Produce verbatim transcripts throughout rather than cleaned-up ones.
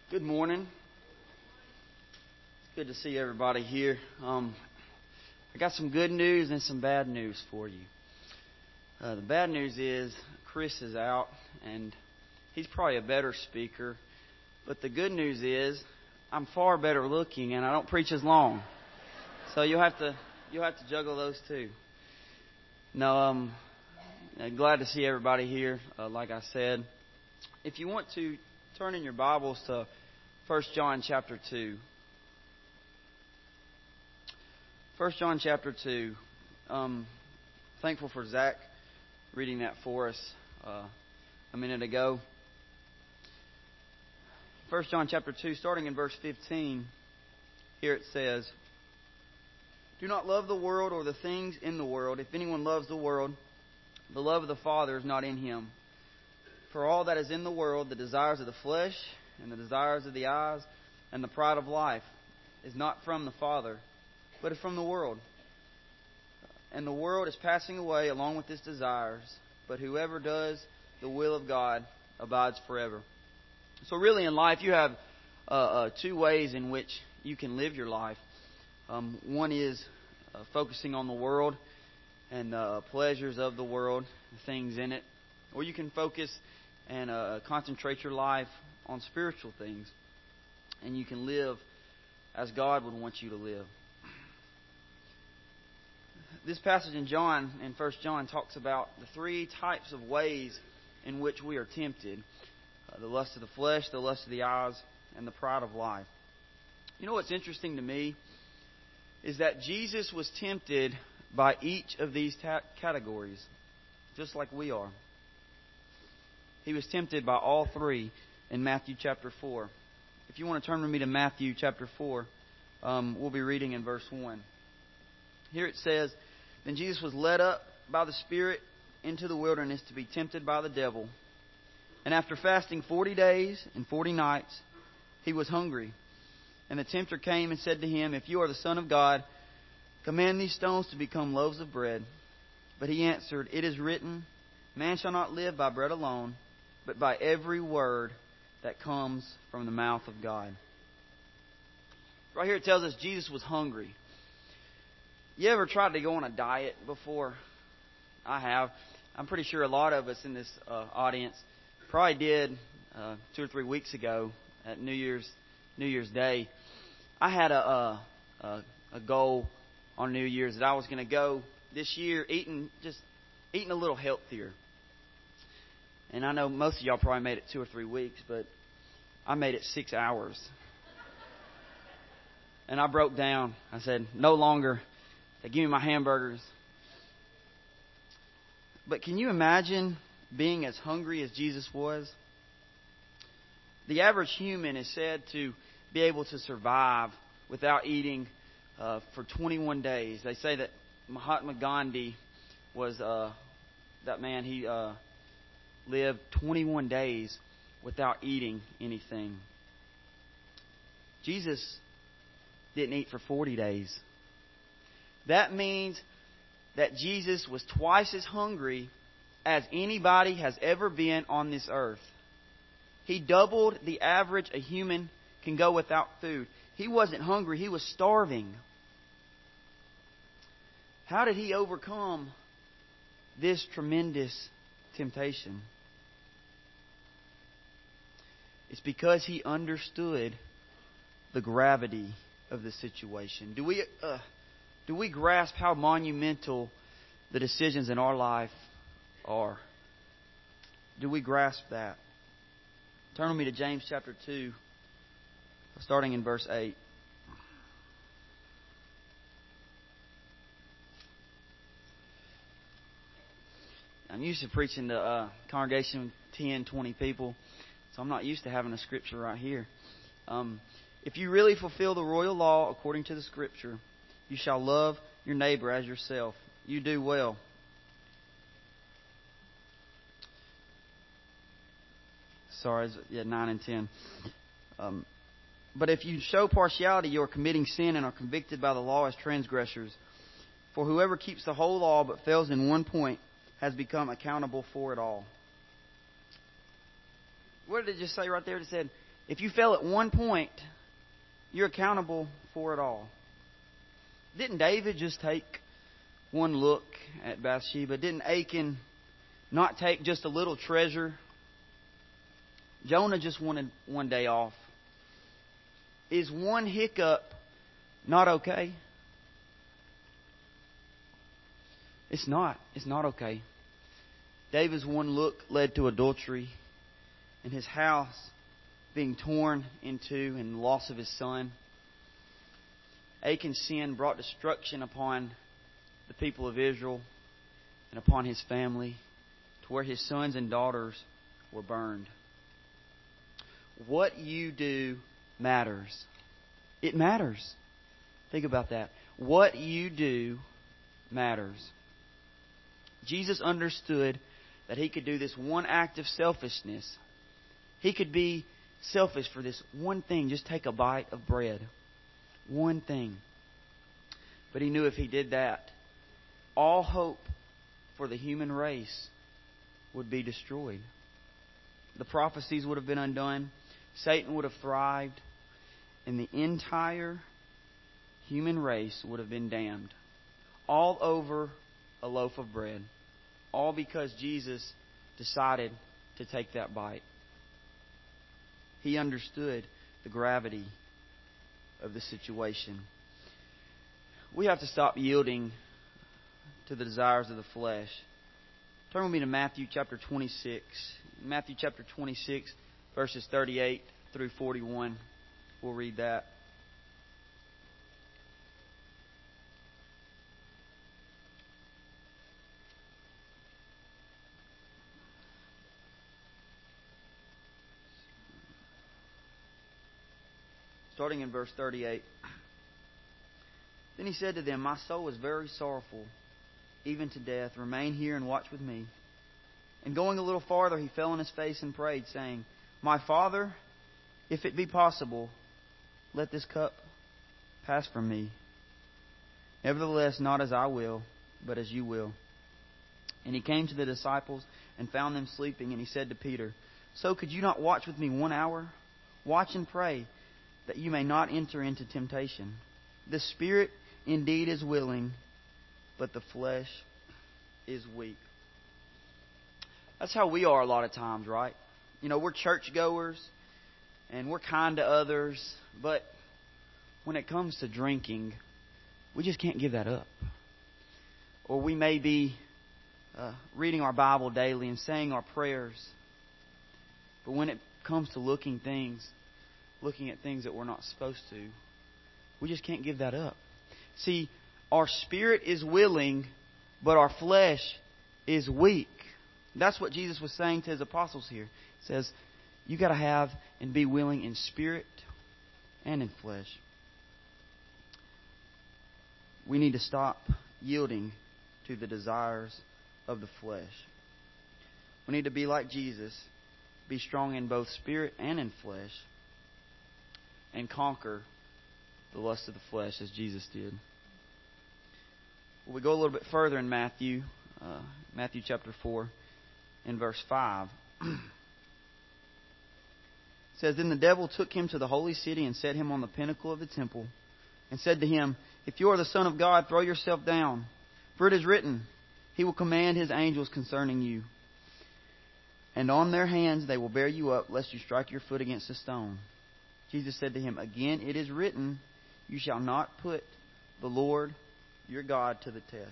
Good morning. It's good to see everybody here. Um, I got some good news and some bad news for you. Uh, the bad news is Chris is out, and he's probably a better speaker. But the good news is I'm far better looking, and I don't preach as long. So you'll have to you'll have to juggle those two. No, um, I'm glad to see everybody here. Uh, like I said, if you want to turn in your Bibles to First John chapter two. First John chapter two. Um, thankful for Zach reading that for us uh, a minute ago. First John chapter two, starting in verse fifteen. Here it says, "Do not love the world or the things in the world. If anyone loves the world, the love of the Father is not in him. For all that is in the world, the desires of the flesh, and the desires of the eyes, and the pride of life, is not from the Father, but is from the world. And the world is passing away along with its desires, but whoever does the will of God abides forever." So really in life you have uh, uh, two ways in which you can live your life. Um, one is uh, focusing on the world and uh, pleasures of the world, things in it. Or you can focus and uh, concentrate your life on spiritual things, and you can live as God would want you to live. This passage in John, in First John, talks about the three types of ways in which we are tempted. Uh, the lust of the flesh, the lust of the eyes, and the pride of life. You know what's interesting to me is that Jesus was tempted by each of these ta- categories, just like we are. He was tempted by all three in Matthew chapter four. If you want to turn with me to Matthew chapter four, um, we'll be reading in verse one. Here it says, "Then Jesus was led up by the Spirit into the wilderness to be tempted by the devil. And after fasting forty days and forty nights, he was hungry. And the tempter came and said to him, 'If you are the Son of God, command these stones to become loaves of bread.' But he answered, 'It is written, man shall not live by bread alone, but by every word that comes from the mouth of God.'" Right here it tells us Jesus was hungry. You ever tried to go on a diet before? I have. I'm pretty sure a lot of us in this uh, audience probably did uh, two or three weeks ago at New Year's New Year's Day. I had a a, a goal on New Year's that I was going to go this year eating just eating a little healthier. And I know most of y'all probably made it two or three weeks, but I made it six hours. And I broke down. I said, no longer. They give me my hamburgers. But can you imagine being as hungry as Jesus was? The average human is said to be able to survive without eating uh, for twenty-one days. They say that Mahatma Gandhi was uh, that man. He uh, lived twenty-one days without eating anything. Jesus didn't eat for forty days. That means that Jesus was twice as hungry as anybody has ever been on this earth. He doubled the average a human can go without food. He wasn't hungry, he was starving. How did he overcome this tremendous temptation? It's because he understood the gravity of the situation. Do we uh, do we grasp how monumental the decisions in our life are? Do we grasp that? Turn with me to James chapter two, starting in verse eight. I'm used to preaching to a congregation of ten, twenty people, so I'm not used to having a scripture right here. Um, if you really fulfill the royal law according to the scripture, you shall love your neighbor as yourself. You do well. Sorry, yeah, nine and ten. Um, but if you show partiality, you are committing sin and are convicted by the law as transgressors. For whoever keeps the whole law but fails in one point has become accountable for it all. What did it just say right there? It said, If you fail at one point, you're accountable for it all. Didn't David just take one look at Bathsheba? Didn't Achan not take just a little treasure? Jonah just wanted one day off. Is one hiccup not okay? It's not. It's not okay. David's one look led to adultery and his house being torn into and the loss of his son. Achan's sin brought destruction upon the people of Israel and upon his family, to where his sons and daughters were burned. What you do matters. It matters. Think about that. What you do matters. Jesus understood that He could do this one act of selfishness. He could be selfish for this one thing. Just take a bite of bread. One thing. But He knew if He did that, all hope for the human race would be destroyed. The prophecies would have been undone. Satan would have thrived. And the entire human race would have been damned. All over a loaf of bread. All because Jesus decided to take that bite. He understood the gravity of the situation. We have to stop yielding to the desires of the flesh. Turn with me to Matthew chapter twenty-six. Matthew chapter twenty-six, verses thirty-eight through forty-one. We'll read that. Starting in verse thirty-eight. Then He said to them, My soul is very sorrowful, even to death. Remain here and watch with me. And going a little farther, He fell on His face and prayed, saying, My Father, if it be possible, let this cup pass from me. Nevertheless, not as I will, but as you will. And He came to the disciples and found them sleeping. And He said to Peter, So could you not watch with me one hour? Watch and pray, that you may not enter into temptation. The spirit indeed is willing, but the flesh is weak. That's how we are a lot of times, right? You know, we're churchgoers, and we're kind to others, but when it comes to drinking, we just can't give that up. Or we may be uh, reading our Bible daily and saying our prayers, but when it comes to looking things, looking at things that we're not supposed to, we just can't give that up. See, our spirit is willing, but our flesh is weak. That's what Jesus was saying to His apostles here. He says, you got to have and be willing in spirit and in flesh. We need to stop yielding to the desires of the flesh. We need to be like Jesus, be strong in both spirit and in flesh, and conquer the lust of the flesh as Jesus did. Well, we go a little bit further in Matthew, uh, Matthew chapter four, in verse five. It says, Then the devil took Him to the holy city and set Him on the pinnacle of the temple, and said to Him, If you are the Son of God, throw yourself down, for it is written, He will command His angels concerning you, and on their hands they will bear you up, lest you strike your foot against a stone. Jesus said to him, Again, it is written, You shall not put the Lord your God to the test.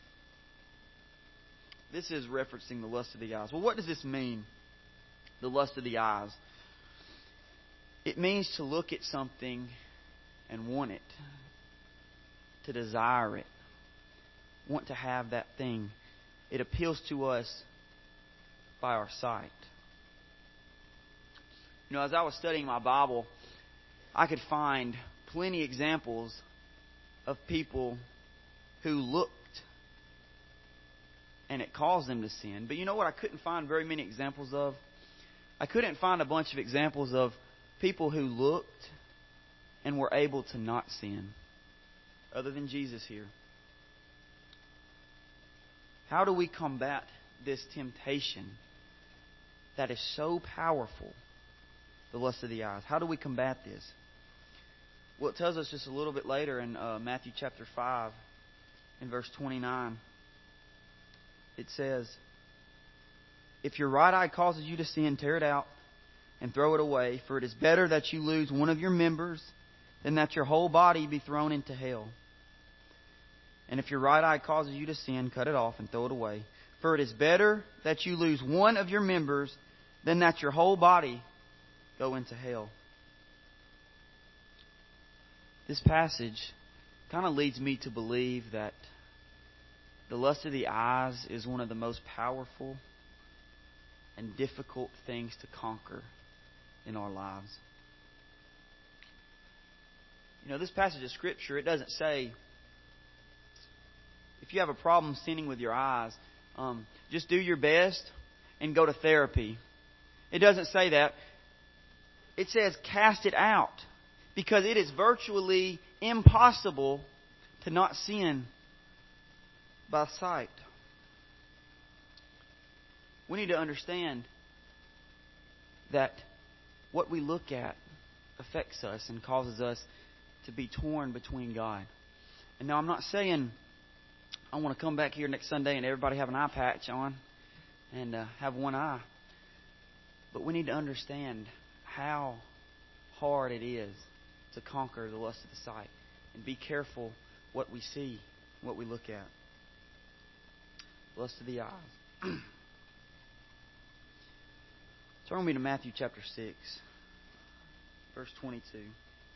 This is referencing the lust of the eyes. Well, what does this mean? The lust of the eyes. It means to look at something and want it. To desire it. Want to have that thing. It appeals to us by our sight. You know, as I was studying my Bible, I could find plenty examples of people who looked and it caused them to sin. But you know what I couldn't find very many examples of? I couldn't find a bunch of examples of people who looked and were able to not sin, other than Jesus here. How do we combat this temptation that is so powerful the lust of the eyes. How do we combat this? Well, it tells us just a little bit later in uh, Matthew chapter five, in verse twenty-nine. It says, "If your right eye causes you to sin, tear it out and throw it away, for it is better that you lose one of your members than that your whole body be thrown into hell. And if your right eye causes you to sin, cut it off and throw it away. For it is better that you lose one of your members than that your whole body go into hell." This passage kind of leads me to believe that the lust of the eyes is one of the most powerful and difficult things to conquer in our lives. You know, this passage of Scripture, it doesn't say, if you have a problem sinning with your eyes, um, just do your best and go to therapy. It doesn't say that. It says cast it out, because it is virtually impossible to not sin by sight. We need to understand that what we look at affects us and causes us to be torn between God. And now I'm not saying I want to come back here next Sunday and everybody have an eye patch on and uh, have one eye. But we need to understand how hard it is to conquer the lust of the sight. And be careful what we see, what we look at. Lust of the eyes. Turn with me to Matthew chapter six, verse twenty-two.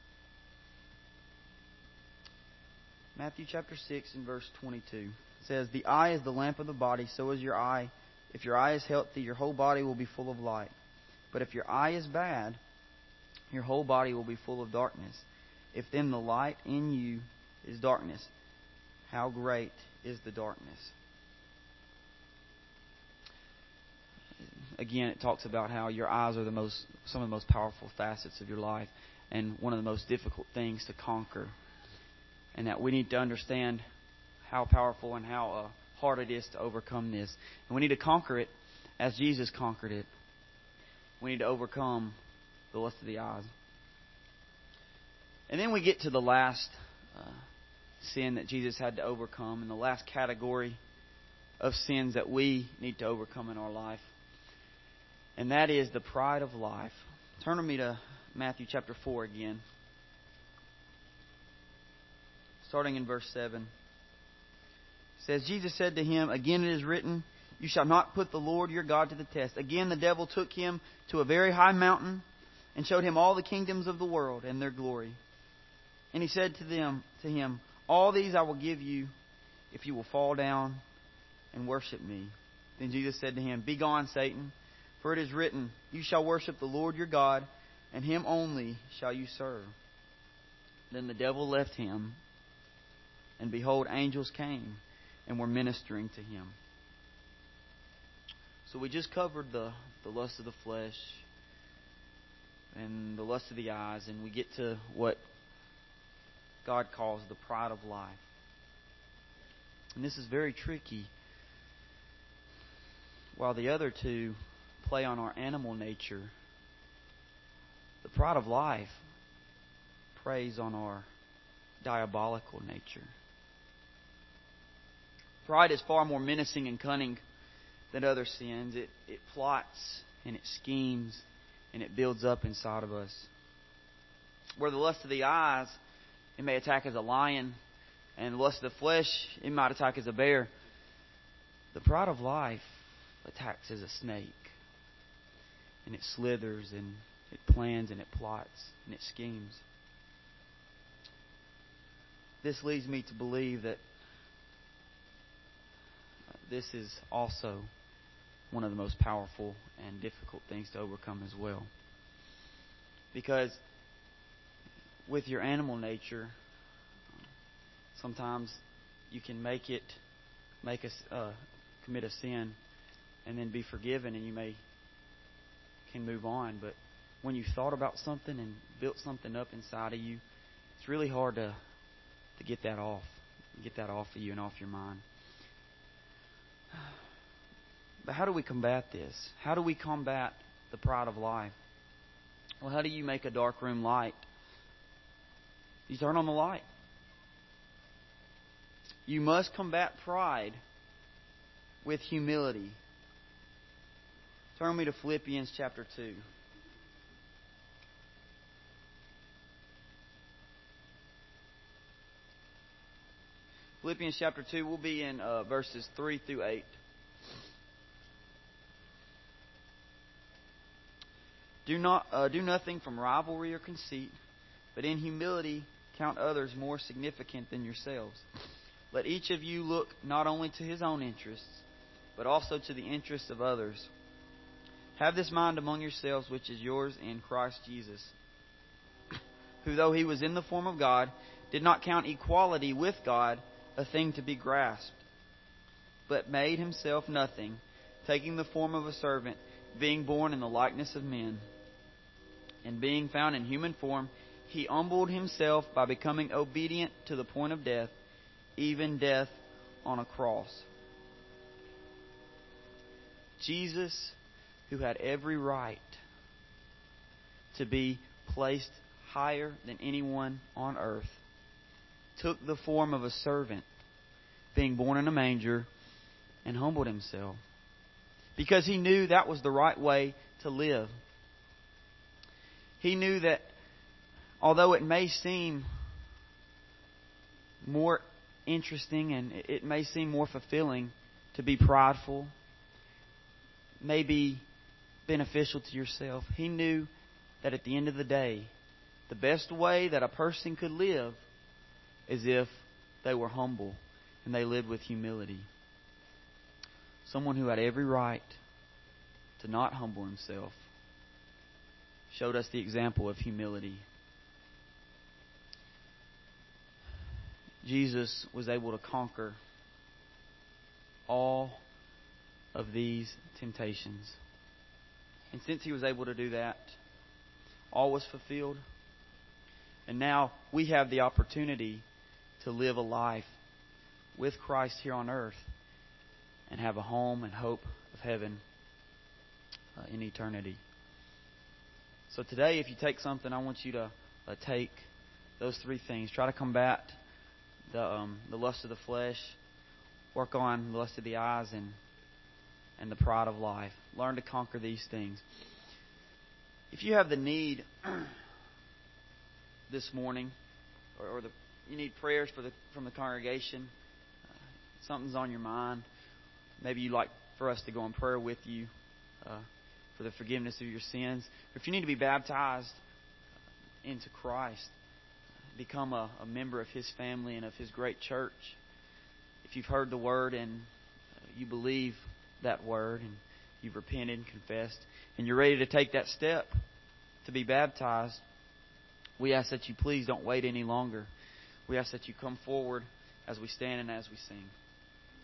Matthew chapter six and verse twenty-two. It says, "The eye is the lamp of the body, so is your eye. If your eye is healthy, your whole body will be full of light. But if your eye is bad, your whole body will be full of darkness. If then the light in you is darkness, how great is the darkness?" Again, it talks about how your eyes are the most, some of the most powerful facets of your life and one of the most difficult things to conquer. And that we need to understand how powerful and how uh, hard it is to overcome this. And we need to conquer it as Jesus conquered it. We need to overcome the lust of the eyes. And then we get to the last uh, sin that Jesus had to overcome, and the last category of sins that we need to overcome in our life. And that is the pride of life. Turn with me to Matthew chapter four again. Starting in verse seven. It says, "Jesus said to him, Again it is written, you shall not put the Lord your God to the test. Again the devil took him to a very high mountain and showed him all the kingdoms of the world and their glory. And he said to them, to him, All these I will give you if you will fall down and worship me. Then Jesus said to him, Begone, Satan, for it is written, You shall worship the Lord your God, and Him only shall you serve. Then the devil left him, and behold, angels came and were ministering to him." So we just covered the, the lust of the flesh and the lust of the eyes, and we get to what God calls the pride of life. And this is very tricky. While the other two play on our animal nature, the pride of life preys on our diabolical nature. Pride is far more menacing and cunning than other sins. It, it plots and it schemes and it builds up inside of us. Where the lust of the eyes, it may attack as a lion, and the lust of the flesh, it might attack as a bear. The pride of life attacks as a snake. And it slithers and it plans and it plots and it schemes. This leads me to believe that this is also one of the most powerful and difficult things to overcome as well. Because with your animal nature, sometimes you can make it, make us uh, commit a sin, and then be forgiven, and you may can move on. But when you've thought about something and built something up inside of you, it's really hard to to get that off, get that off of you and off your mind. But how do we combat this? How do we combat the pride of life? Well, how do you make a dark room light? You turn on the light. You must combat pride with humility. Turn me to Philippians chapter two. Philippians chapter two, we'll be in uh, verses three through eight. Do not uh, do nothing from rivalry or conceit, but in humility count others more significant than yourselves. Let each of you look not only to his own interests, but also to the interests of others. Have this mind among yourselves, which is yours in Christ Jesus, who, though he was in the form of God, did not count equality with God a thing to be grasped, but made himself nothing, taking the form of a servant, being born in the likeness of men. And being found in human form, he humbled himself by becoming obedient to the point of death, even death on a cross. Jesus, who had every right to be placed higher than anyone on earth, took the form of a servant, being born in a manger, and humbled himself, because he knew that was the right way to live. He knew that although it may seem more interesting and it may seem more fulfilling to be prideful, may be beneficial to yourself, he knew that at the end of the day, the best way that a person could live is if they were humble and they lived with humility. Someone who had every right to not humble himself showed us the example of humility. Jesus was able to conquer all of these temptations. And since he was able to do that, all was fulfilled. And now we have the opportunity to live a life with Christ here on earth and have a home and hope of heaven uh, in eternity. So today, if you take something, I want you to uh, take those three things. Try to combat the um, the lust of the flesh, work on the lust of the eyes, and and the pride of life. Learn to conquer these things. If you have the need this morning, or, or the, you need prayers for the from the congregation, uh, something's on your mind, maybe you'd like for us to go in prayer with you uh, for the forgiveness of your sins. Or if you need to be baptized into Christ, become a, a member of His family and of His great church. If you've heard the Word and you believe that Word and you've repented and confessed and you're ready to take that step to be baptized, we ask that you please don't wait any longer. We ask that you come forward as we stand and as we sing.